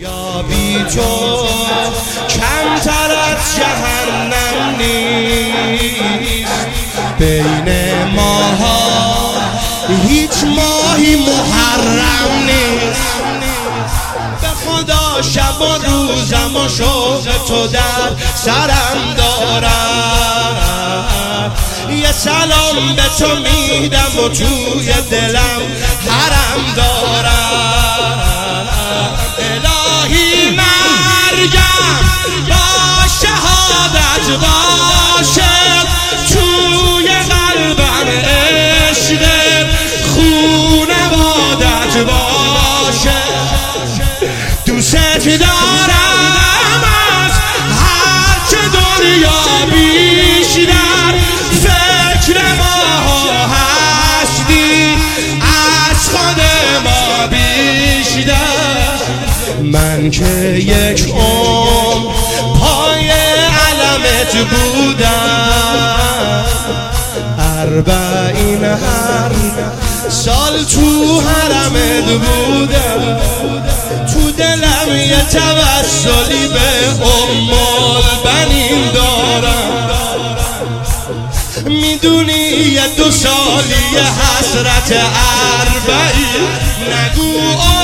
دنیا بی تو کمتر از جهنم نیست. بین ماها هیچ ماهی محرم نیست. به خدا شب و روزم و شوق تو در سرم دارم. یه سلام به تو میدم و توی دلم حرم دارم. الهی مرگم با شهادت باشه، توی قلبم عشق خونوادت باشه. دوست دارم از هرچه دنیا بیشتر، فکر ما هستی از خود ما بیشتر. من که یک عمر پای علمت بودم، 40 هر سال تو حرمت بودم. تو دلم یه توسلی به البنین دارم. میدونی یه 2 سالی حسرت 40 نگو